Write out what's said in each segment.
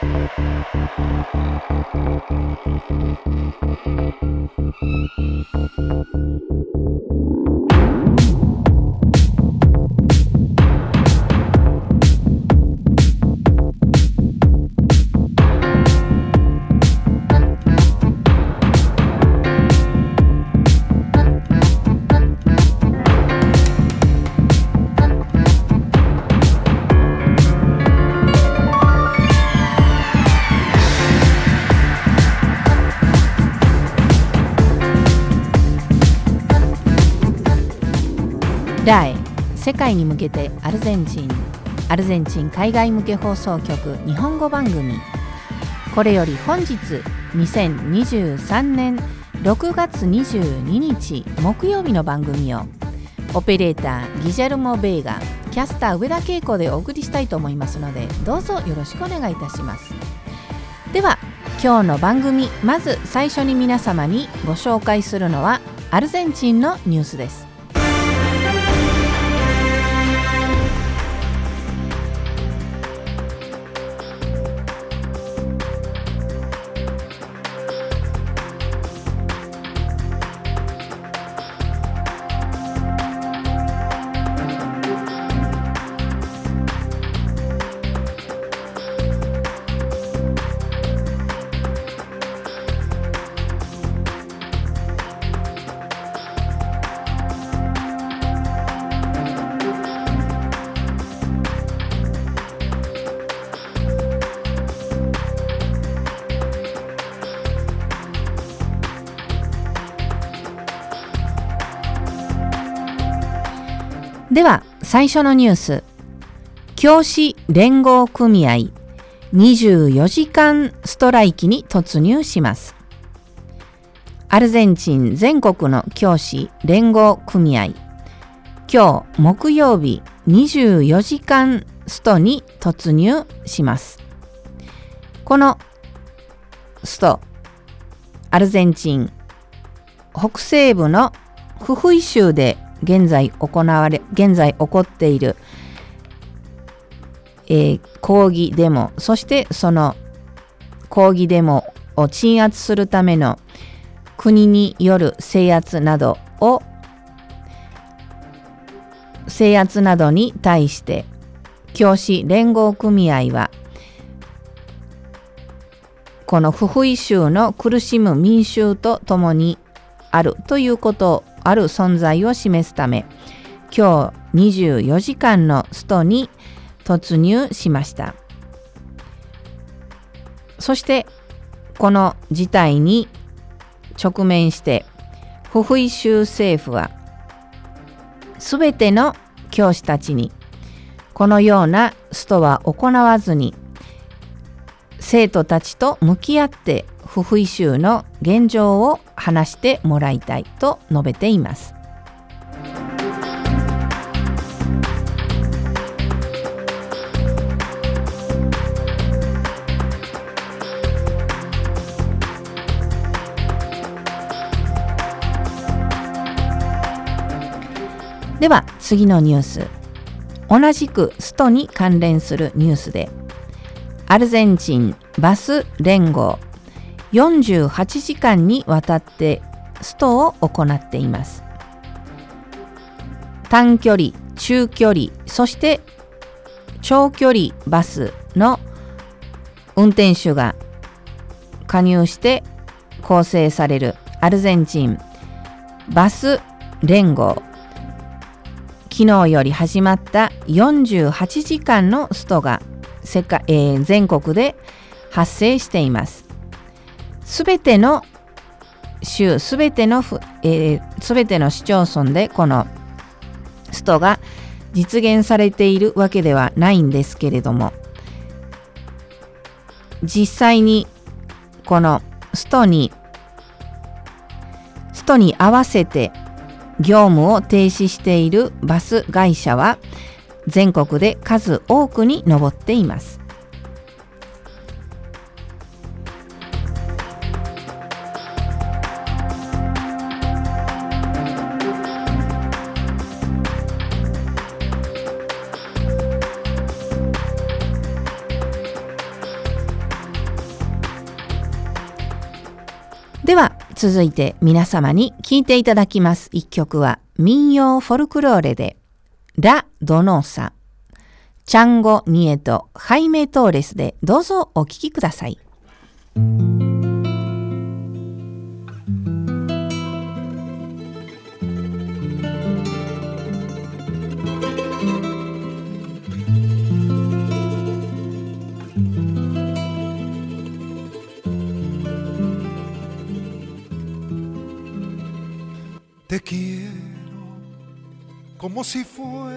世界に向けてアルゼンチン海外向け放送局日本語番組。これより本日2023年6月22日木曜日の番組をオペレーターギジェルモ・ベーガ、キャスター上田恵子でお送りしたいと思いますので、どうぞよろしくお願いいたします。では今日の番組、まず最初に皆様にご紹介するのはアルゼンチンのニュースです。では最初のニュース、教師連合組合24時間ストライキに突入します。アルゼンチン全国の教師連合組合、今日木曜日24時間ストに突入します。このスト、アルゼンチン北西部のフフイ州で現在起こっている、抗議デモ、そしてその抗議デモを鎮圧するための国による制圧などに対して教師連合組合はこのフフイ州の苦しむ民衆と共にあるということをある存在を示すため、今日24時間のストに突入しました。そしてこの事態に直面してフフイ州政府はすべての教師たちにこのようなストは行わずに生徒たちと向き合ってフフイ州の現状を話してもらいたいと述べています。では次のニュース、同じくストに関連するニュースで、アルゼンチンバス連合48時間にわたってストを行っています。短距離、中距離、そして長距離バスの運転手が加入して構成されるアルゼンチンバス連合、昨日より始まった48時間のストが全国で発生しています。すべての州、すべての市町村でこのストが実現されているわけではないんですけれども、実際にこのストに合わせて業務を停止しているバス会社は全国で数多くに上っています。 では続いて皆様に聴いていただきます一曲は民謡フォルクローレでラ・ドノーサ、チャンゴ・ニエト・ハイメ・トーレスでどうぞお聴きください。 Te quiero como si fueras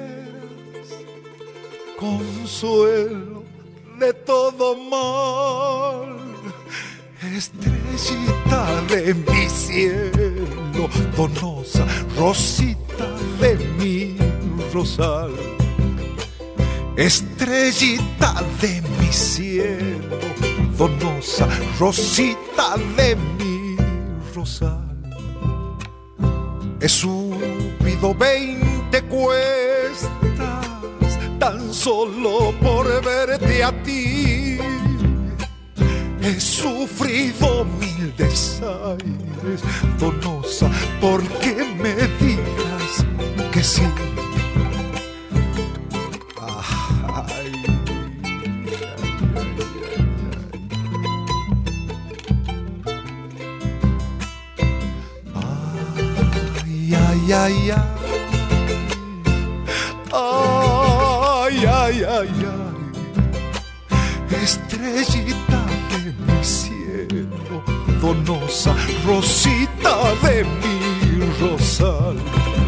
consuelo de todo mal, estrellita de mi cielo, donosa, rosita de mi rosal, estrellita de mi cielo, donosa, rosita de mi rosal. He subido 20 cuestas tan solo por verte a ti. He sufrido 1000 desaires, donosa, porque me digas que sí. Ay, ay, ay, ay, ay, ay, estrellita de mi cielo, donosa, rosita de mi rosal,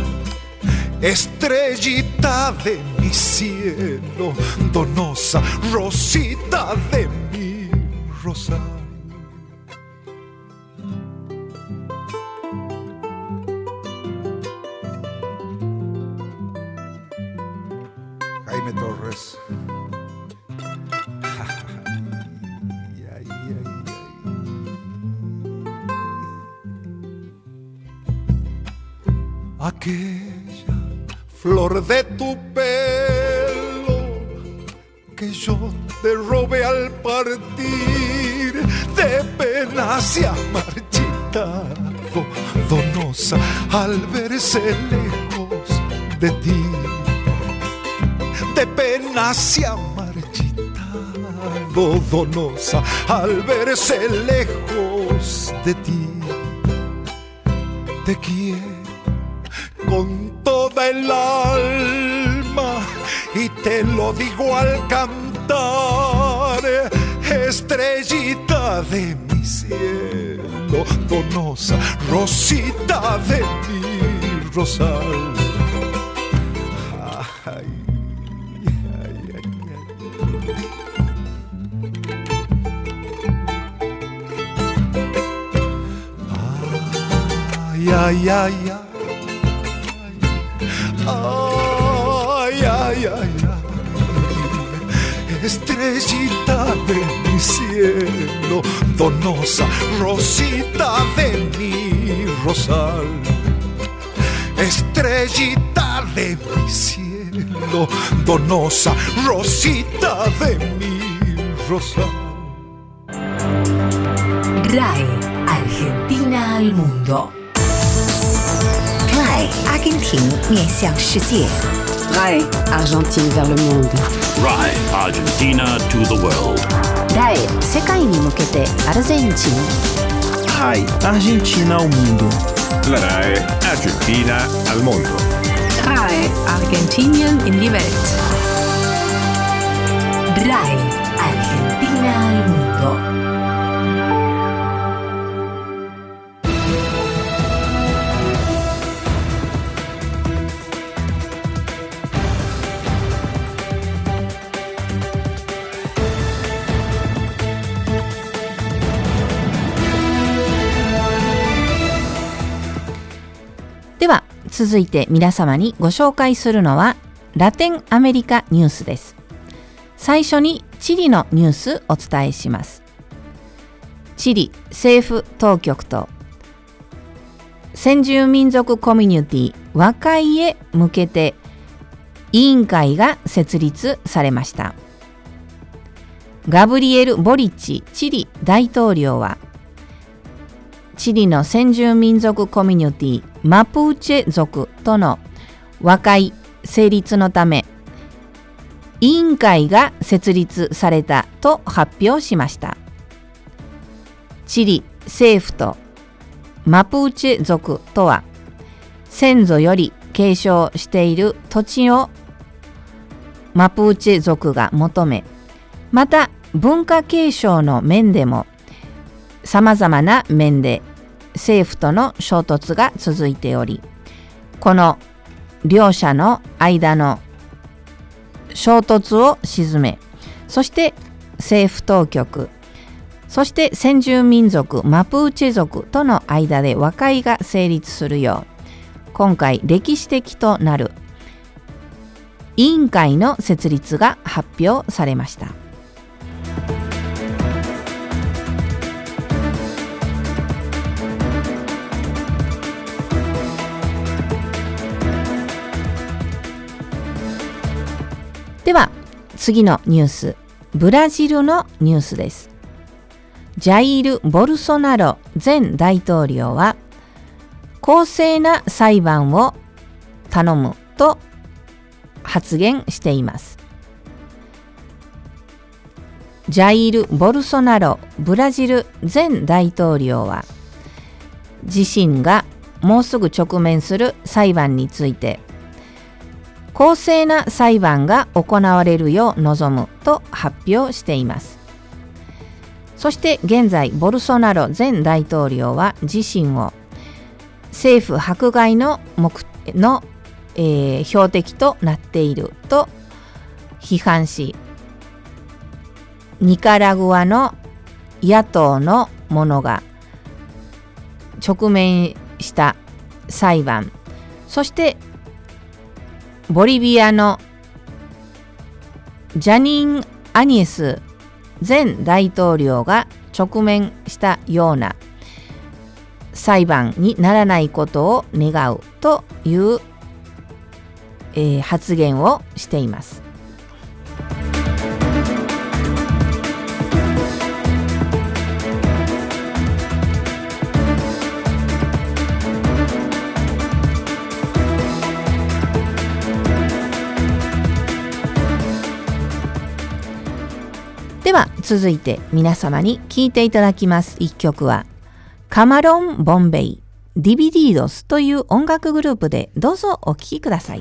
estrellita de mi cielo, donosa, rosita de mi rosal. Jaime Torres. Ay, ay, ay, ay. Aquella flor de tu pelo que yo te robé al partir, de pena se ha marchitado, donosa, al verse lejos de ti. De pena se ha marchitado, donosa, al verse lejos de ti. Te quiero con toda el alma y te lo digo al cantar, estrellita de mi cielo, donosa, rosita de mi rosal. Ay, ay, ay, ay, ay, ay, ay, estrellita de mi cielo, donosa, rosita de mi rosal, estrellita de mi cielo, donosa, rosita de mi rosal. RAI, Argentina al mundo. RAI, Argentine 面向世界。RAI, Argentine vers le monde. RAI, Argentina to the world. RAI, 世界に向けてアルゼンチン。 RAI, Argentina al mundo. La RAI, Argentina al mundo. RAI, Argentinien in die Welt. RAI, Argentina al mundo.では続いて皆様にご紹介するのはラテンアメリカニュースです。最初にチリのニュースお伝えします。チリ政府当局と先住民族コミュニティ和解へ向けて委員会が設立されました。ガブリエル・ボリッチチリ大統領はチリの先住民族コミュニティマプーチェ族との和解成立のため委員会が設立されたと発表しました。チリ政府とマプーチェ族とは先祖より継承している土地をマプーチェ族が求め、また文化継承の面でもさまざまな面で政府との衝突が続いており、この両者の間の衝突を鎮め、そして政府当局、そして先住民族マプーチェ族との間で和解が成立するよう、今回歴史的となる委員会の設立が発表されました。では次のニュース、ブラジルのニュースです。ジャイル・ボルソナロ前大統領は公正な裁判を頼むと発言しています。ジャイル・ボルソナロブラジル前大統領は自身がもうすぐ直面する裁判について公正な裁判が行われるよう望むと発表しています。そして現在ボルソナロ前大統領は自身を政府迫害の標的となっていると批判し、ニカラグアの野党の者が直面した裁判、そしてボリビアのジャニン・アニエス前大統領が直面したような裁判にならないことを願うという、発言をしています。では続いて皆様に聴いていただきます一曲はカマロン・ボンベイ・ディビディードスという音楽グループで、どうぞお聴きください。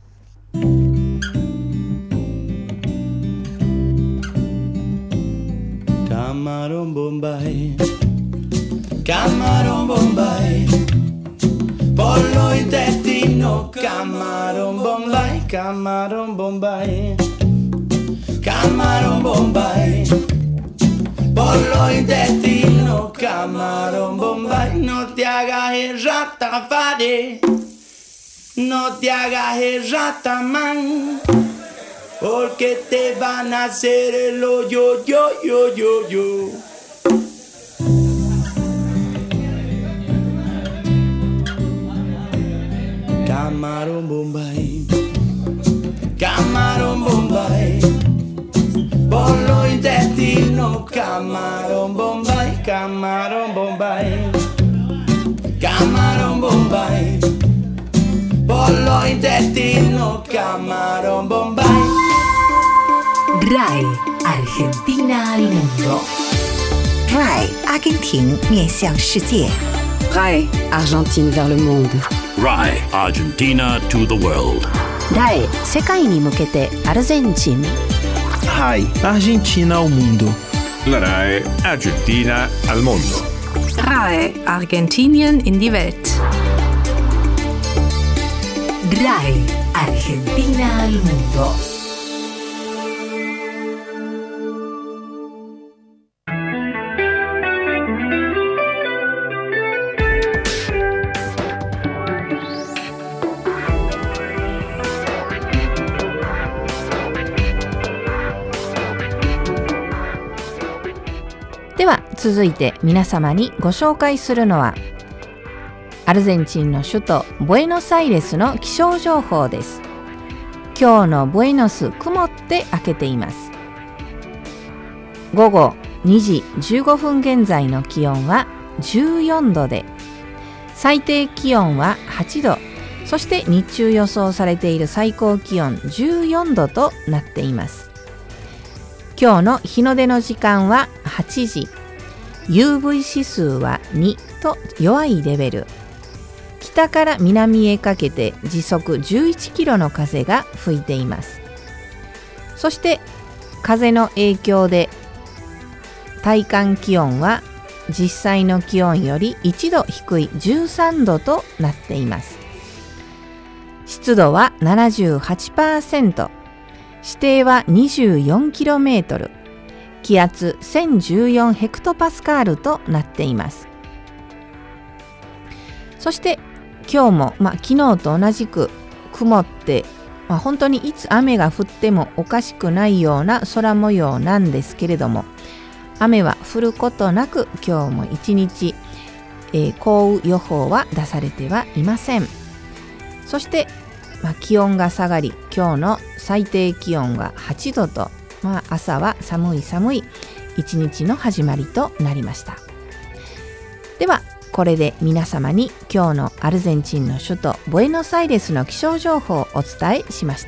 Camarón Bombay, Camarón Bombay, por lo intestino, Camarón Bombay, Camarón Bombay, Camarón Bombay, por lo intestino, Camarón Bombay, no te hagas el ratafare, no te hagas el ratamán. Porque te van a hacer el hoyo, yo. Camarón Bombay, Camarón Bombay, por lo intestino, Camarón Bombay, Camarón Bombay, Camarón Bombay, por lo intestino, Camarón Bombay. RAI Argentina al mundo. RAI 阿根廷面向世界。 RAI Argentine vers le monde. RAI Argentina to the world. RAI 世界に向けてアルゼンチン。 RAI Argentina ao mundo. La RAI Argentina al mondo. RAI Argentinien in die Welt. RAI Argentina al mundo. deは続いて皆様にご紹介するのはアルゼンチンの首都ブエノスアイレスの気象情報です。今日のブエノス、曇って明けています。午後2時15分現在の気温は 14度で、最低気温は8度、そして日中予想されている最高気温14度となっています。今日の日の出の時間は8時、UV 指数は2と弱いレベル。北から南へかけて時速11キロの風が吹いています。そして風の影響で体感気温は実際の気温より1度低い13度となっています。湿度は 78%、視程は 24km、気圧1014ヘクトパスカールとなっています。そして今日も、昨日と同じく曇って、本当にいつ雨が降ってもおかしくないような空模様なんですけれども、雨は降ることなく今日も一日、降雨予報は出されてはいません。そして、気温が下がり、今日の最低気温は8度と、朝は寒い一日の始まりとなりました。ではこれで皆様に今日のアルゼンチンの首都ブエノスアイレスの気象情報をお伝えしました。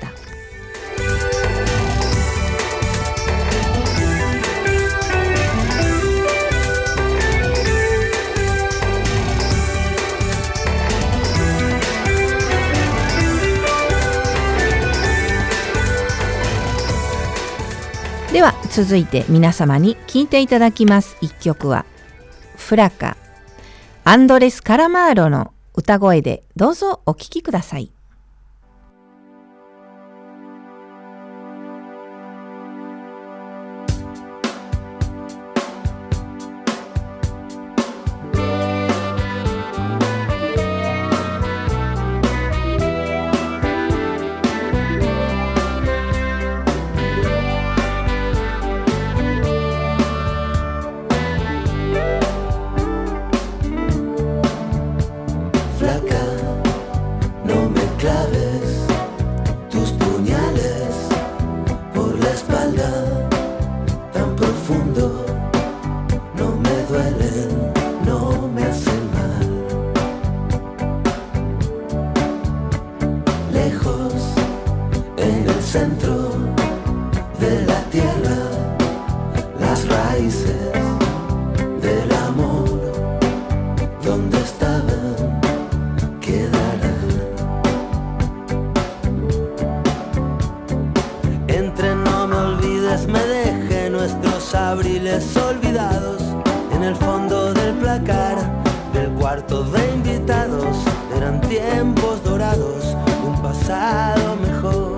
では続いて皆様に聴いていただきます一曲はフラカ、アンドレス・カラマーロの歌声でどうぞお聴きください。 Abriles olvidados en el fondo del placar del cuarto de invitados. Eran tiempos dorados, un pasado mejor.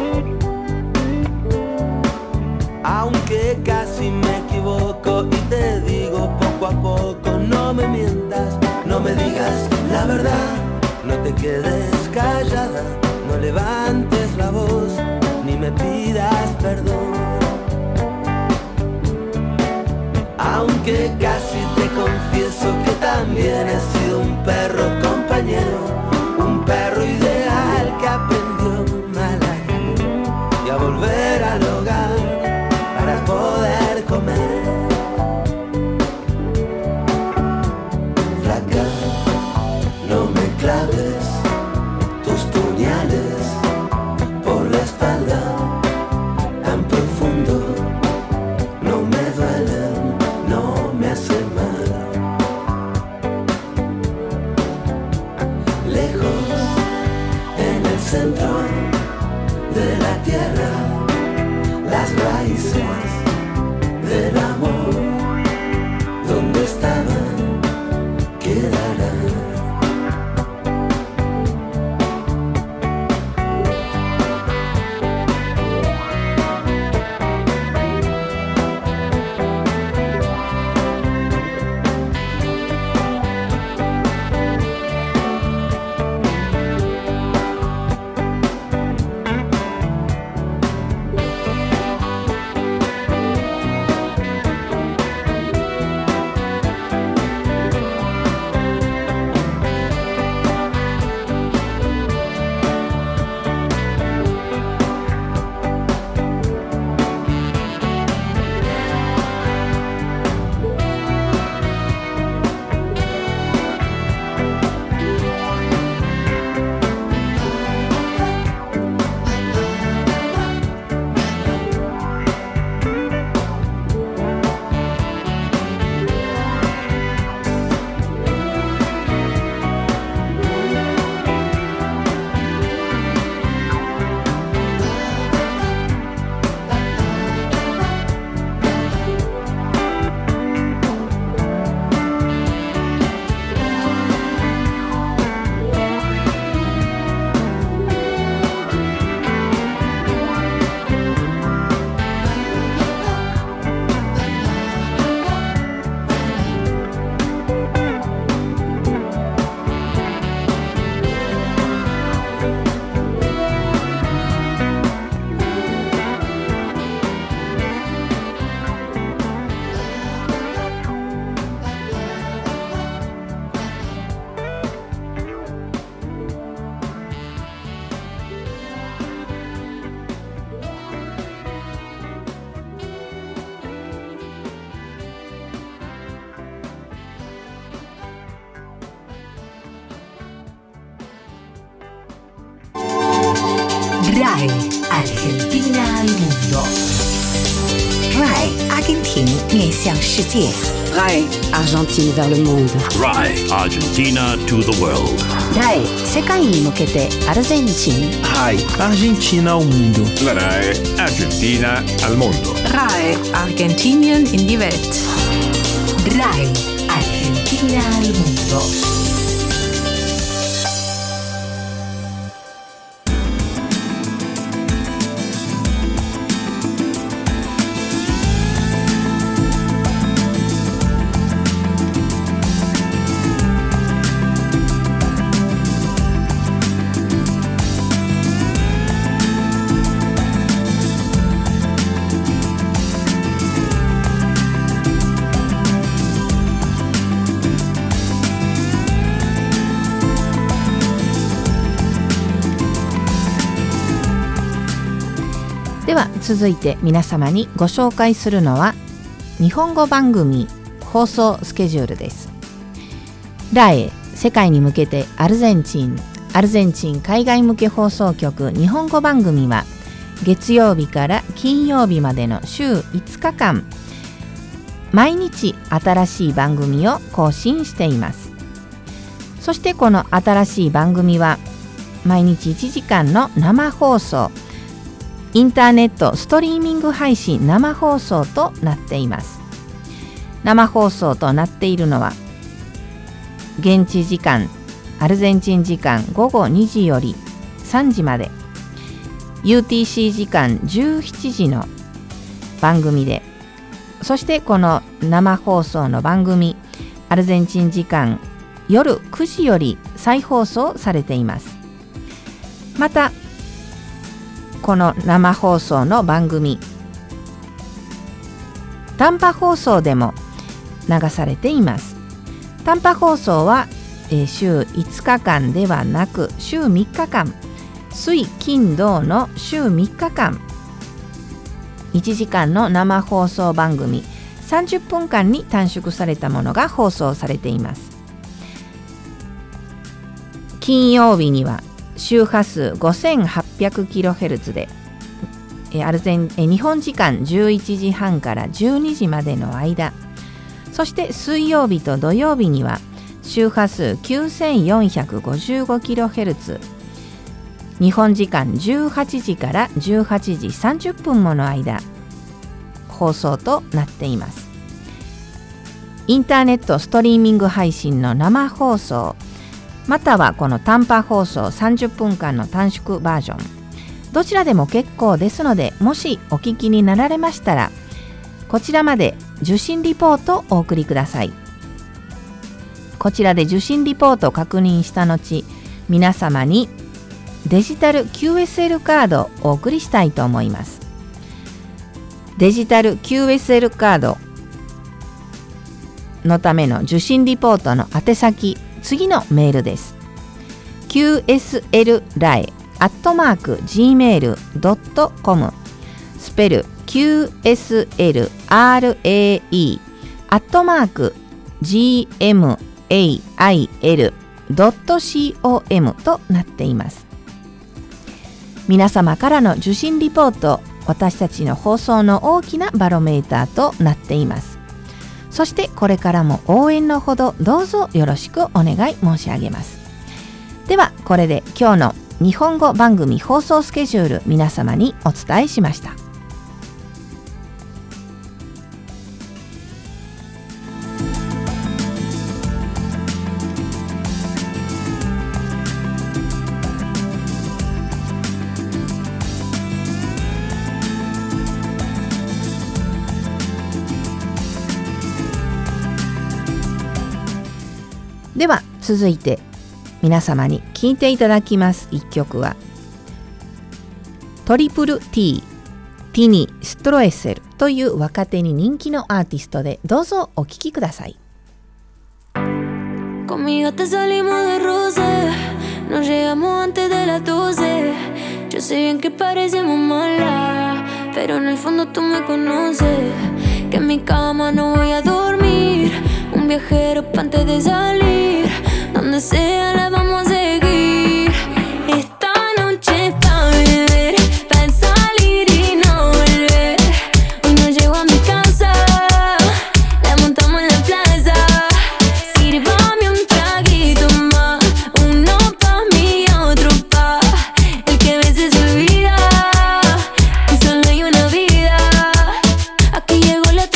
Aunque casi me equivoco y te digo poco a poco, no me mientas, no me digas la verdad, no te quedes callada, no levantes la voz, ni me pidas perdón. Aunque casi te confieso que también he sido un perro compañero, un perro ideal que aprendió mal a ir y a volver al hogar para poder comer. Flaca, no me claves tus puñales por la espalda tan profundo, no me duelen, no me hace mal. RAE Argentina al mundo. RAE 阿根廷面向世界。 RAE Argentine vers le monde. RAE Argentina to the world. RAE 世界に向けてアルゼンチン。 RAE Argentina al mundo. La RAE Argentina al mundo. RAE Argentinien in die Welt. RAE Argentina al mundo. では続いて皆様にご紹介するのは日本語番組放送スケジュールです。RAE世界に向けてアルゼンチン海外向け放送局日本語番組は月曜日から金曜日までの週5日間毎日新しい番組を更新しています。そしてこの新しい番組は毎日1時間の生放送、インターネットストリーミング配信生放送となっています。生放送となっているのは現地時間アルゼンチン時間午後2時より3時まで UTC 時間17時の番組で、そしてこの生放送の番組アルゼンチン時間夜9時より再放送されています。またこの生放送の番組短波放送でも流されています。短波放送は、週5日間ではなく週3日間水金土の週3日間1時間の生放送番組30分間に短縮されたものが放送されています。金曜日には周波数 5800kHz で日本時間11時半から12時までの間、そして水曜日と土曜日には周波数 9455kHz 日本時間18時から18時30分もの間放送となっています。インターネットストリーミング配信の生放送またはこの短波放送30分間の短縮バージョンどちらでも結構ですので、もしお聞きになられましたらこちらまで受信リポートをお送りください。こちらで受信リポートを確認した後、皆様にデジタル QSL カードをお送りしたいと思います。デジタル QSL カードのための受信リポートの宛先、次のメールです。qslrae@gmail.com スペル qslrae@gmail.com となっています。皆様からの受信リポート、私たちの放送の大きなバロメーターとなっています。そしてこれからも応援のほどどうぞよろしくお願い申し上げます。ではこれで今日の日本語番組放送スケジュール皆様にお伝えしました。では続いて皆様に聴いていただきます一曲はトリプル T ティニ・ストロエッセルという若手に人気のアーティストで、どうぞお聴きください。 Conmigo te salimos de roce, nos llegamos antes de las 12. Yo sé bien que parecemos malas, pero en el fondo tú me conoces. Que en mi cama no voy a dormir, un viajero pa' antes de salir. Donde sea la vamos a seguir. Esta noche es pa' beber,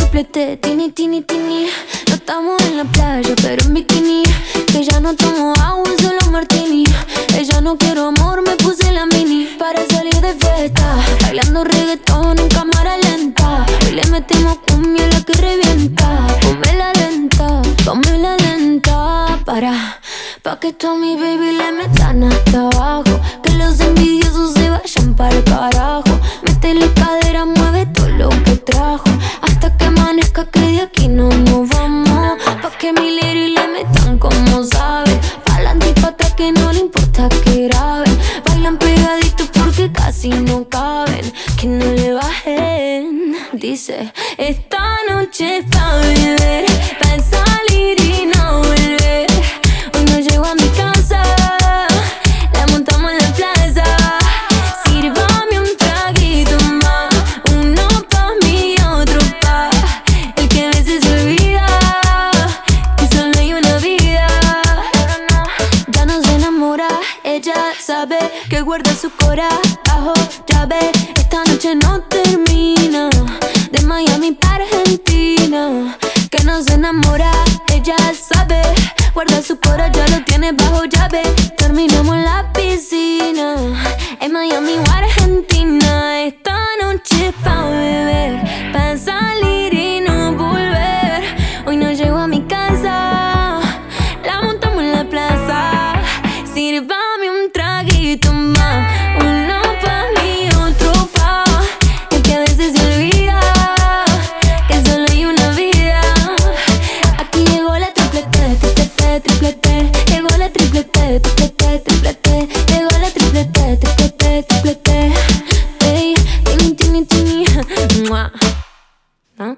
triplete, tini, tini, tini. No estamos en la playa, pero en bikini. Que ya no tomo agua, solo martini. Ella no quiero amor, me puse la mini. Para salir de fiesta, bailando reggaetón en cámara lenta. Hoy le metemos cumbia la que revienta. Ponme la lenta, pa' que tú a mi baby le metan hasta abajo. Que los envidiosos se vayan para el carajo. Métele cadera, mueve todo lo que trajo. Hasta que amanezca que de aquí no nos vamos. Pa' que mi lady le metan como saben. Pa'lante y pa' atrás que no le importa que graben. Bailan pegaditos porque casi no caben. Que no le bajen. Dice, esta noche es pa' beber, pa' salir y no volver. Hoy no llego a mi casa, la montamos en la plaza. Sírvame un traguito más, uno pa' mí y otro pa' el que a veces se olvida que solo hay una vida. Ya no se enamora, ella sabe que guarda su corazón bajo llave. Esta noche no termina, de Miami para Argentina. Que no se enamora, ella sabe, guarda su corazón, ya lo tiene bajo llave. Terminamos en la piscina, en Miami o Argentina. Esta noche es pa' beber, pa' salir y no volver. Hoy no llego a mi casa, la montamos en la plaza. Sírvame un traguito más, uno pa' mí, otro pa' el que a veces se olvida que solo hay una vida. Aquí llegó la triplete, triplete, triplete. Llegó la triplete, triplete, triplete. Llegó la triplete, triplete, triplete. Ey, tini, tini, tini. Mua. ¿Ah?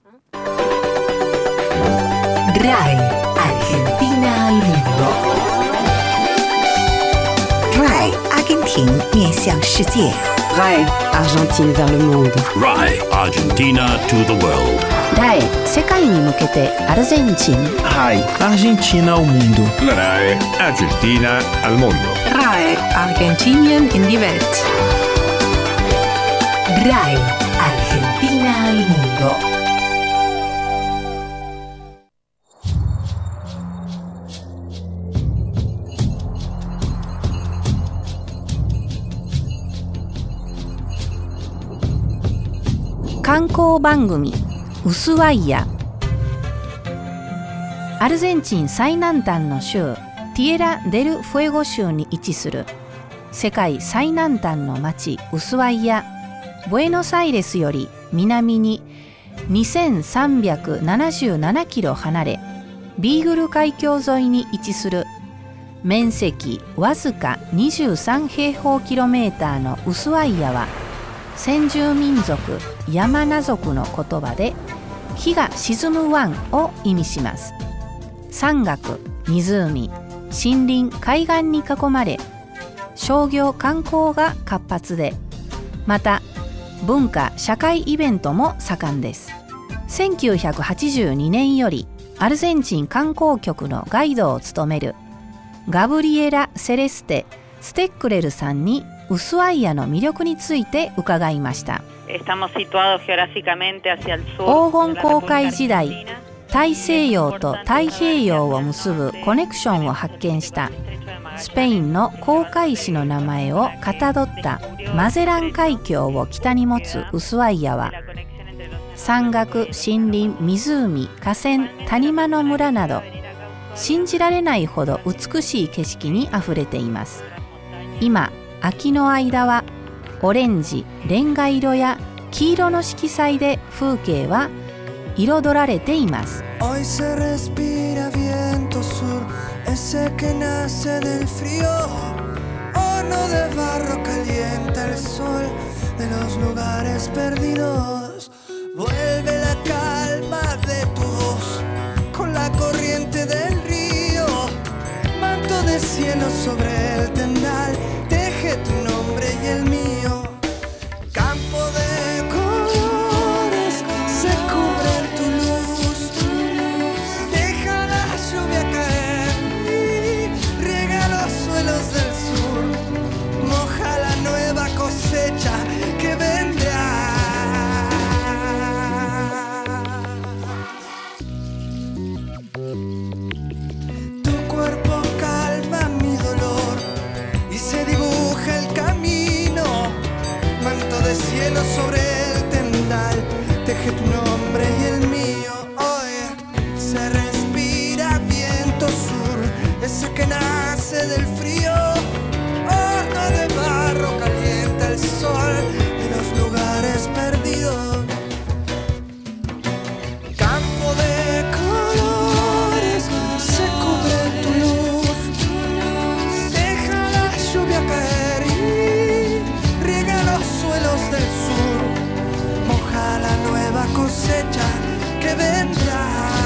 RAI, Argentina al mundo. RAI, 阿根廷面向世界。 RAI, Argentine vers le monde. RAI, Argentina to the world. RAI 世界に向けてアルゼンチン RAI, Argentina ao mundo. La RAI Argentina al mundo. RAI, Argentinien in die Welt. RAI, Argentina al mundo. Kankou 番組ウスワイヤ。アルゼンチン最南端の州ティエラ・デル・フエゴ州に位置する世界最南端の町ウスワイヤ。ブエノスアイレスより南に2377キロ離れ、ビーグル海峡沿いに位置する面積わずか23平方キロメーターのウスワイヤは、先住民族ヤマナ族の言葉で日が沈む湾を意味します。山岳、湖、森林、海岸に囲まれ、商業観光が活発で、また文化・社会イベントも盛んです。1982年よりアルゼンチン観光局のガイドを務めるガブリエラ・セレステ・ステックレルさんにウスワイヤの魅力について伺いました。黄金航海時代、大西洋と太平洋を結ぶコネクションを発見したスペインの航海士の名前をかたどったマゼラン海峡を北に持つウスワイヤは、山岳、森林、湖、河川、谷間の村など信じられないほど美しい景色にあふれています。今、秋の間はオレンジ、レンガ色や黄色の色彩で風景は彩られています。 Hoy se respira viento sur, ese que nace del frío. Horno de barro calienta el sol de los lugares perdidos. Vuelve la calma de tu voz con la corriente del río. Manto de cielo sobre el tendal, teje tu nombre y el mío. Campo de colores se cubre en tu luz. Deja la lluvia caer y riega los suelos del sur. Moja la nueva cosecha que vendrá. que vendrá.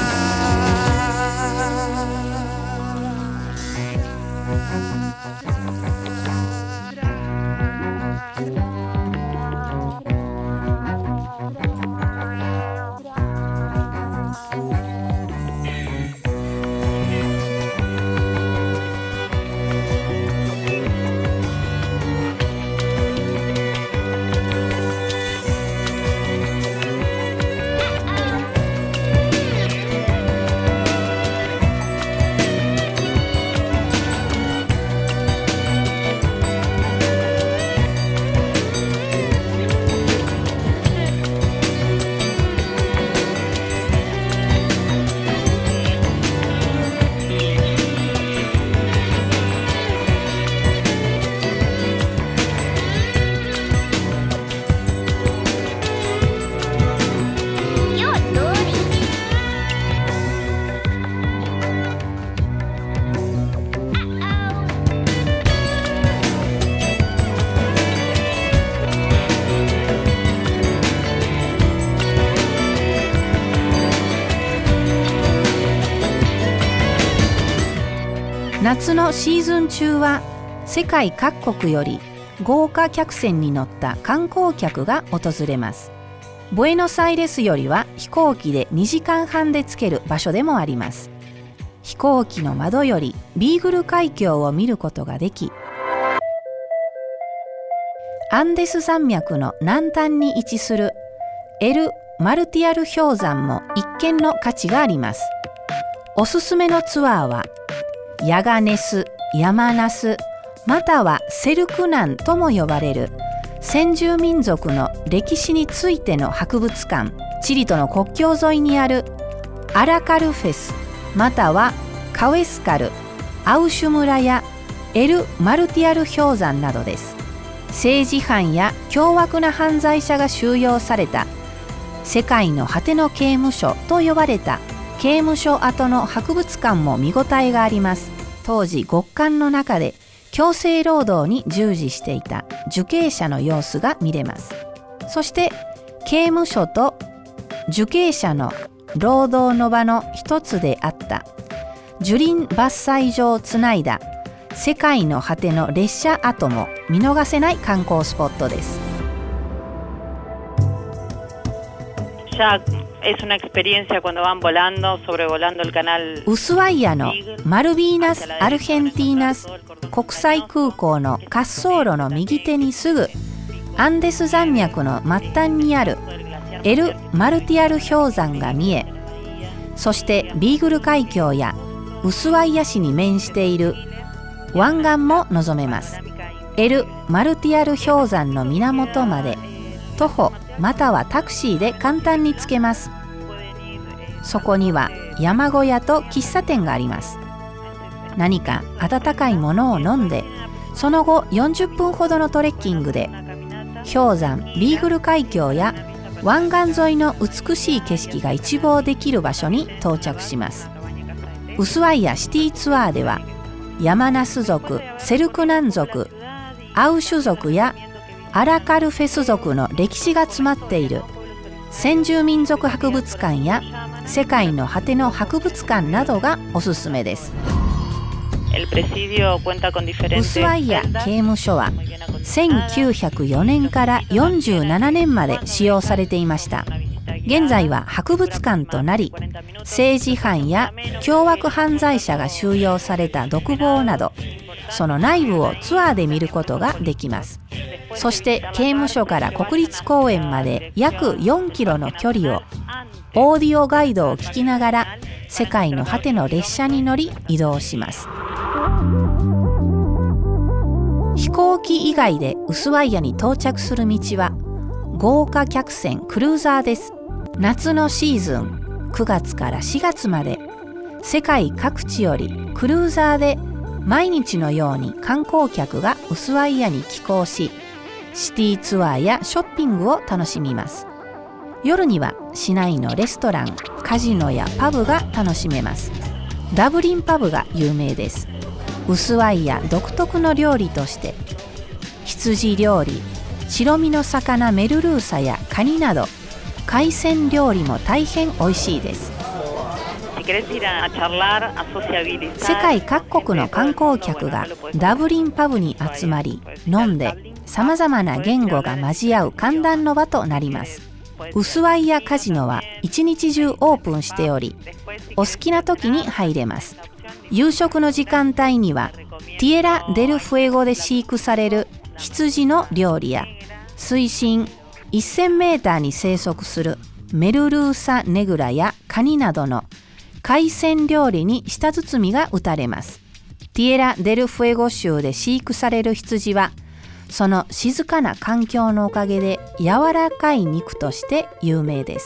夏のシーズン中は世界各国より豪華客船に乗った観光客が訪れます。ブエノスアイレスよりは飛行機で2時間半で着ける場所でもあります。飛行機の窓よりビーグル海峡を見ることができ、アンデス山脈の南端に位置するエル・マルティアル氷山も一見の価値があります。おすすめのツアーはヤガネス、ヤマナス、またはセルクナンとも呼ばれる先住民族の歴史についての博物館、チリとの国境沿いにあるアラカルフェス、またはカウェスカル、アウシュ村やエル・マルティアル氷山などです。政治犯や凶悪な犯罪者が収容された世界の果ての刑務所と呼ばれた刑務所跡の博物館も見応えがあります。当時極寒の中で強制労働に従事していた受刑者の様子が見れます。そして刑務所と受刑者の労働の場の一つであった樹林伐採場をつないだ世界の果ての列車跡も見逃せない観光スポットです。ウスワイヤのマルビーナス・アルヘンティーナス国際空港の滑走路の右手にすぐアンデス山脈の末端にあるエル・マルティアル氷山が見え、そしてビーグル海峡やウスワイヤ市に面している湾岸も望めます。エル・マルティアル氷山の源まで徒歩またはタクシーで簡単に着けます。そこには山小屋と喫茶店があります。何か温かいものを飲んで、その後40分ほどのトレッキングで氷山ビーグル海峡や湾岸沿いの美しい景色が一望できる場所に到着します。ウスワイヤシティツアーではヤマナス族、セルクナン族、アウシュ族やアラカルフェス族の歴史が詰まっている先住民族博物館や世界の果ての博物館などがおすすめです。ウスワイヤ刑務所は1904年から47年まで使用されていました。現在は博物館となり、政治犯や凶悪犯罪者が収容された独房など、その内部をツアーで見ることができます。そして刑務所から国立公園まで約4キロの距離をオーディオガイドを聞きながら世界の果ての列車に乗り移動します。飛行機以外でウスワイヤに到着する道は豪華客船クルーザーです。夏のシーズン9月から4月まで世界各地よりクルーザーで毎日のように観光客がウスワイヤに寄港し、シティツアーやショッピングを楽しみます。夜には市内のレストラン、カジノやパブが楽しめます。ダブリンパブが有名です。ウスワイヤ独特の料理として羊料理、白身の魚メルルーサやカニなど海鮮料理も大変美味しいです。世界各国の観光客がダブリンパブに集まり飲んで、さまざまな言語が交わう歓談の場となります。ウスワイヤカジノは一日中オープンしており、お好きな時に入れます。夕食の時間帯にはティエラ・デル・フエゴで飼育される羊の料理や、水深1000メーターに生息するメルルーサ・ネグラやカニなどの海鮮料理に舌包みが打たれます。ティエラ・デル・フエゴ州で飼育される羊は、その静かな環境のおかげで柔らかい肉として有名です。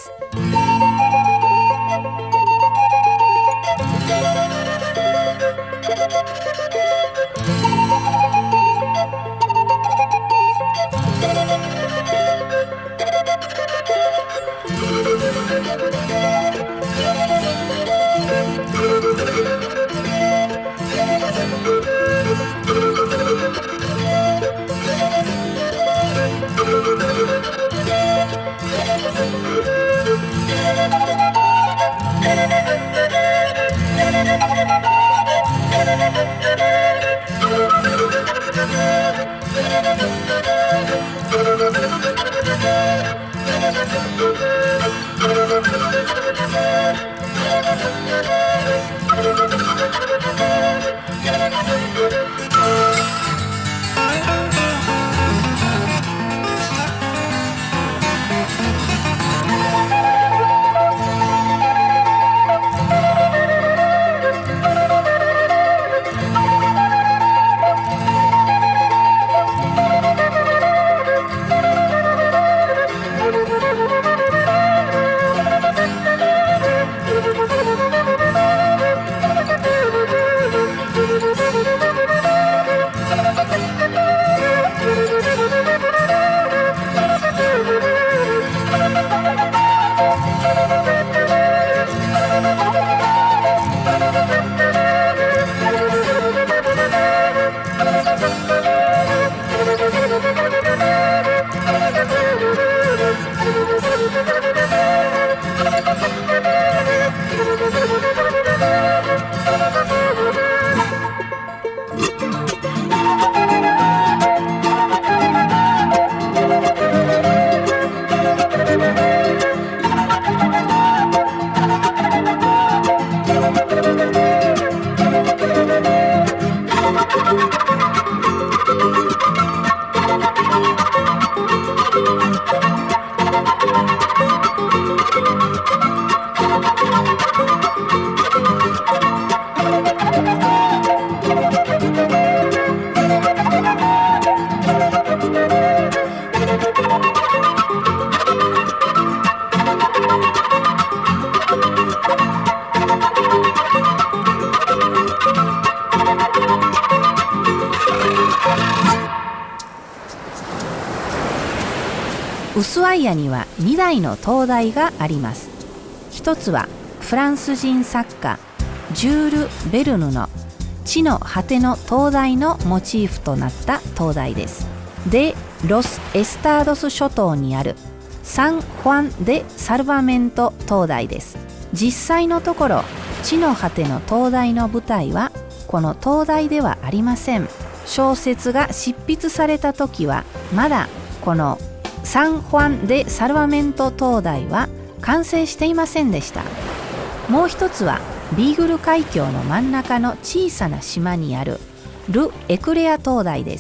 ウスワイヤには2台の灯台があります。一つはフランス人作家ジュール・ベルヌの地の果ての灯台のモチーフとなった灯台です。でロス・エスタードス諸島にあるサン・ファン・デ・サルバメント灯台です。実際のところ地の果ての灯台の舞台はこの灯台ではありません。小説が執筆された時はまだこのサン・ファン・デ・サルバメント灯台は完成していませんでした。もう一つはビーグル海峡の真ん中の小さな島にあるル・エクレア灯台です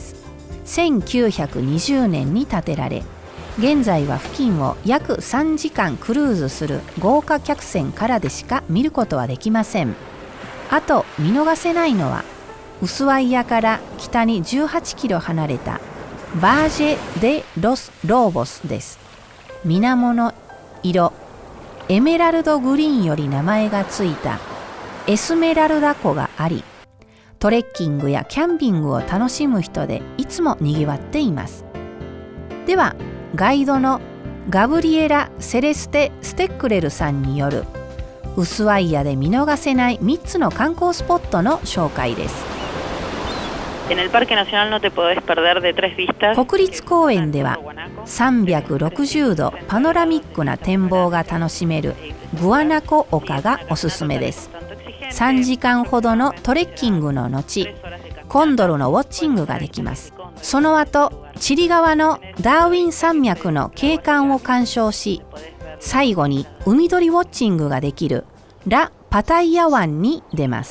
。1920年に建てられ、現在は付近を約3時間クルーズする豪華客船からでしか見ることはできません。あと見逃せないのはウスワイヤから北に18キロ離れたバージェ・デ・ロス・ローボスです。水面の色エメラルドグリーンより名前がついたエスメラルダ湖があり、トレッキングやキャンピングを楽しむ人でいつもにぎわっています。ではガイドのガブリエラ・セレステ・ステックレルさんによるウスワイヤで見逃せない3つの観光スポットの紹介です。 En el Parque Nacional no te podés perder de 3 vistas. 国立公園では360度パノラミックな展望が楽しめるグアナコ丘がおすすめです。3時間ほどのトレッキングの後、コンドルのウォッチングができます。その後、チリ側のダーウィン山脈の景観を鑑賞し、最後に海鳥ウォッチングができるラ・パタイヤ湾に出ます。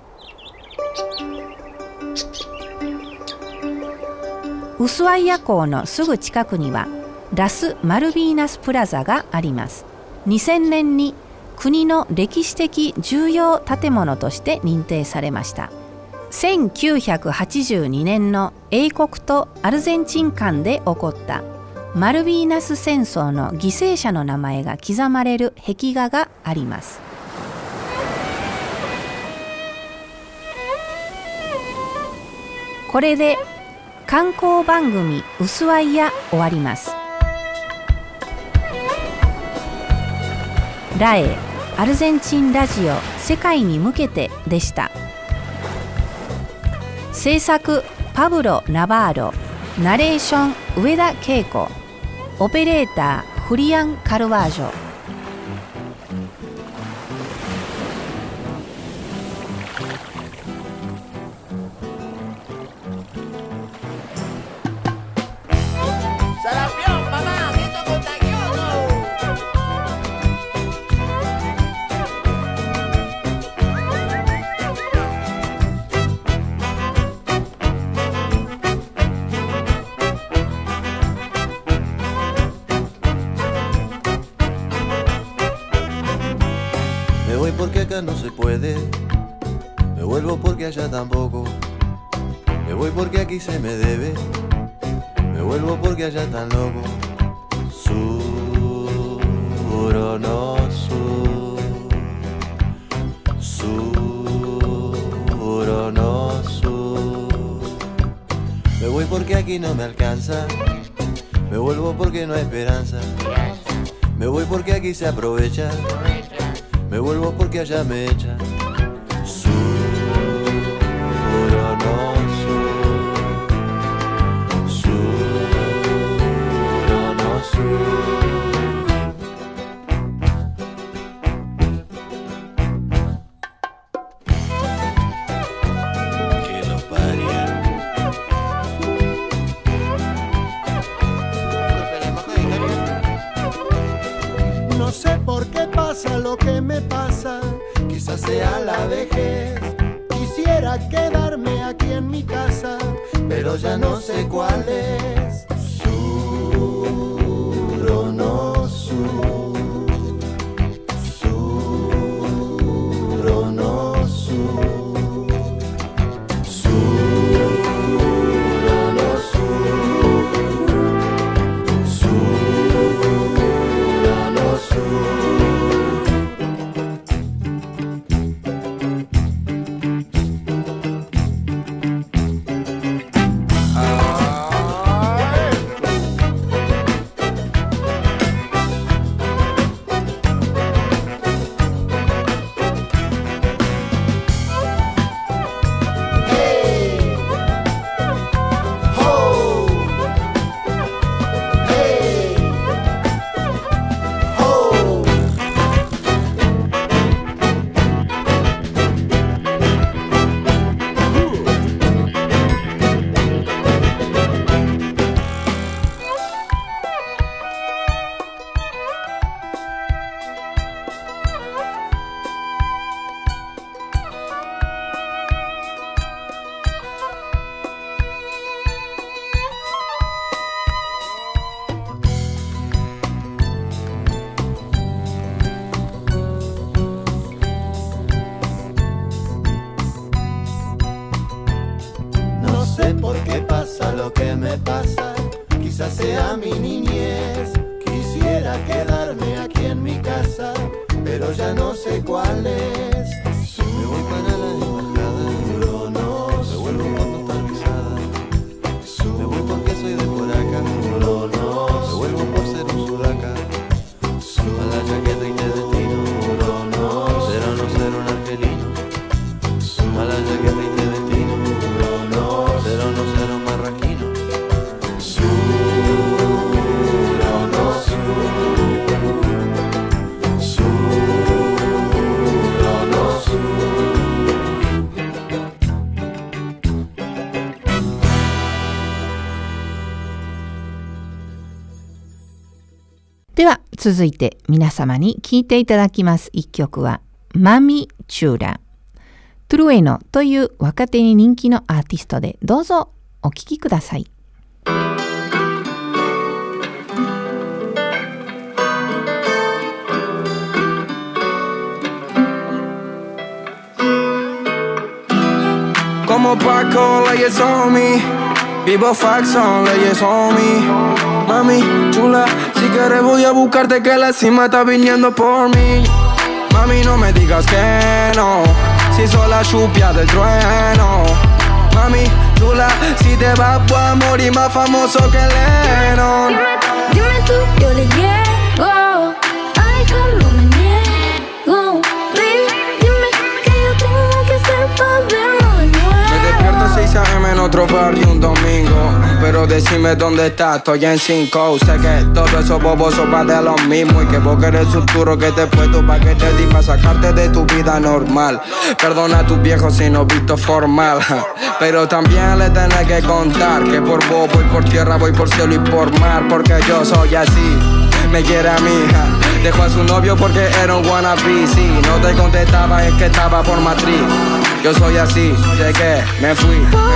ウスワイヤ港のすぐ近くにはラス・マルビーナスプラザがあります。2000年に国の歴史的重要建物として認定されました。1982年の英国とアルゼンチン間で起こったマルビーナス戦争の犠牲者の名前が刻まれる壁画があります。これで観光番組ウスワイヤ終わります。ラエアルゼンチンラジオ世界に向けてでした。制作パブロ・ナバーロ、ナレーション上田恵子、オペレーターフリアン・カルワージョ。 No se puede, me vuelvo porque allá tampoco, me voy porque aquí se me debe, me vuelvo porque allá tan loco. Sur o no sur, sur o no sur, me voy porque aquí no me alcanza, me vuelvo porque no hay esperanza, me voy porque aquí se aprovecha, me vuelvo porque allá me echan. Sur o no sur, sur o no sur. Que lo parió. No sé por qué pasa lo que me pasa, quizás sea la vejez. Quisiera quedarme aquí en mi casa, pero ya no sé cuál es. Sur o no sur, sur o no sur, sur o no sur, sur o no sur. Sea mi niñez, quisiera quedarme aquí en mi casa, pero ya no sé cuál es. Me voy para la embajada, no me vuelvo cuando está pisada. Me voy porque soy de por acá, me vuelvo por ser un sudaca. A la chaqueta y te destino, ser o no ser un argelino. A la chaqueta y te destino, 続いて皆様に聴いていただきます一曲はマミチューラ、トゥルエノという若手に人気のアーティストで、どうぞお聴きください。 Como Paco, leyes on me. Vivo Faxon, leyes on me. Mami, chula, si quieres voy a buscarte que la cima está viniendo por mí. Mami, no me digas que no, si soy la chupia del trueno. Mami, chula, si te vas voy a morir más famoso que Lennon. Dime tú, yo le llego, a dejarlo me niego. Baby, dime que yo tengo que hacer para verlo de nuevo. Me despierto 6 AM en otro barrio un domingo, pero decime dónde estás, estoy en 5. Sé que todos esos bobos son pa' de lo mismo, y que vos querés un turro que te he puesto pa' que te di pa' sacarte de tu vida normal. Perdona a tus viejos si no visto formal, pero también le tenés que contar que por vos voy por tierra, voy por cielo y por mar, porque yo soy así. Me quiere a mi hija, dejó a su novio porque era un wannabe. Si no te contestaba es que estaba por matriz. Yo soy así, llegué, me fui.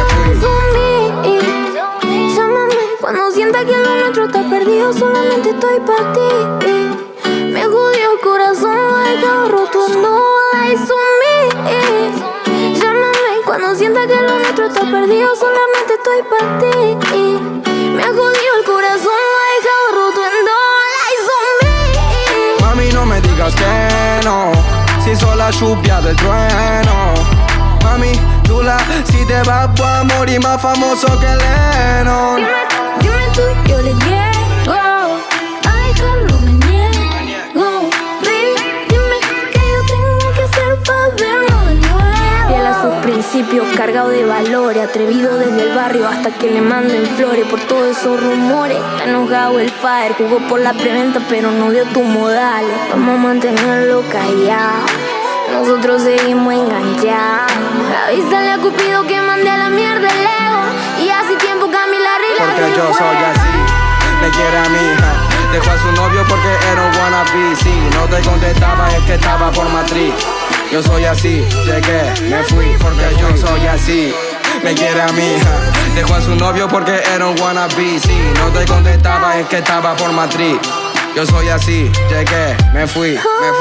Llámame cuando sienta que lo nuestro está perdido, solamente estoy para ti. Me jodió el corazón, lo he dejado roto, no lies on me. Llámame cuando sienta que lo nuestro está perdido, solamente estoy para ti. Me jodió el corazón, lo he dejado roto, no lies on me. Mami, no me digas que no, si soy la chupia del trueno. Mami, chula, si te vas voy a morir más famoso que Lennon. Dime tú, yo le llego, a dejarlo me niego. Baby, dime que yo tengo que hacer para verlo de nuevo. Fiel a sus principios, cargado de valores, atrevido desde el barrio hasta que le manden flores por todos esos rumores. Está enojado el fire, jugó por la preventa pero no dio tus modales. Vamos a mantenerlo callado, nosotros seguimos enganchados. Avísale a Cupido que mande a la mierda el ego, y hace tiempo cambié la regla. Porque yo soy así, me quiere a mi hija, dejó a su novio porque era un wannabe. Si no te contestaba es que estaba por matriz. Yo soy así, llegué, me fui, porque yo soy así. Me quiere a mi hija, dejó a su novio porque era un wannabe. Si no te contestaba es que estaba por matriz. Yo soy así, llegué, me fui.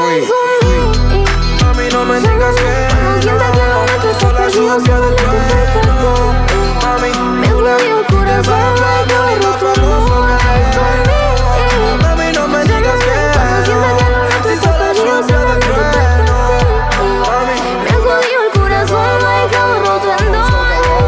Mami, no me digas que no, soy la lluvia del trueno. Mami, me jodió el corazón, lo he dejado roto, no lies on me. Mami, no me digas que no, si soy la lluvia del trueno. Mami, me jodió el corazón, lo he dejado roto, no lies on me.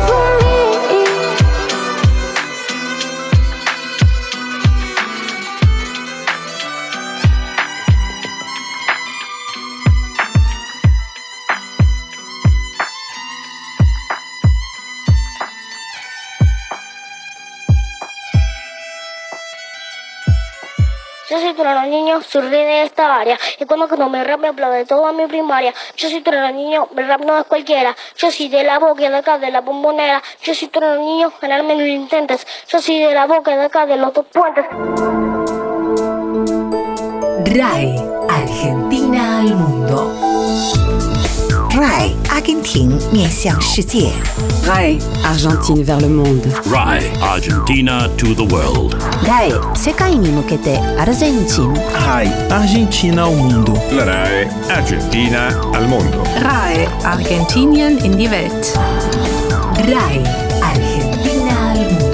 Yo soy Torano Niño, soy rey de esta área. Y cuando me rap me aplaude toda mi primaria. Yo soy Torano Niño, el rap no es cualquiera. Yo soy de la boca de acá, de la bombonera. Yo soy Torano Niño, ganarme no lo intentes. Yo soy de la boca de acá, de los 2 puentes. RAE, Argentina al mundo. RAE, 阿根廷面向世界。 RAE, Argentine vers le monde. RAE, Argentina to the world. RAE, 世界に向けてアルゼンチン。 RAE, Argentina ao mundo. La RAE, Argentina al mundo. RAE, Argentinien in die Welt. RAE, Argentina al mundo.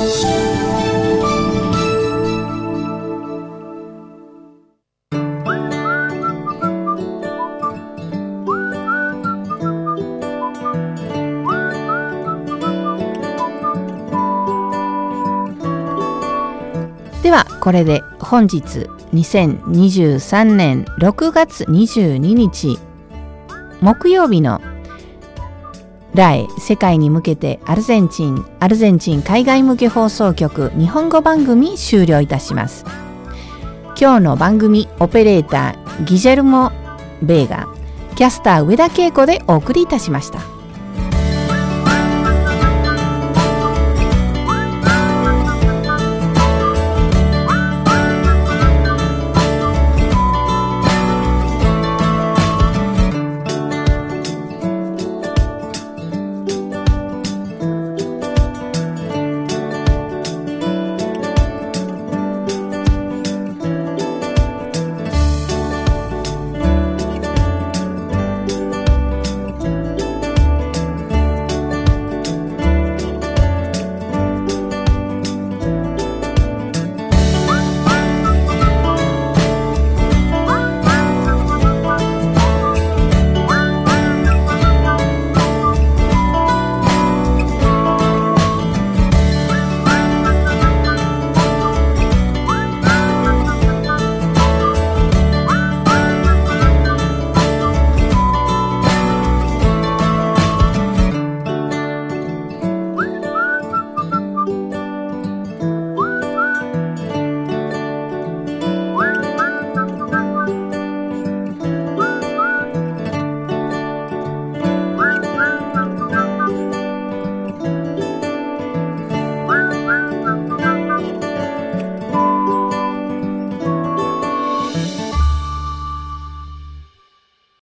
ではこれで本日2023年6月22日木曜日のRAE世界に向けてアルゼンチン海外向け放送局日本語番組終了いたします。今日の番組オペレーターギジェルモ・ベーガ、キャスター上田恵子でお送りいたしました。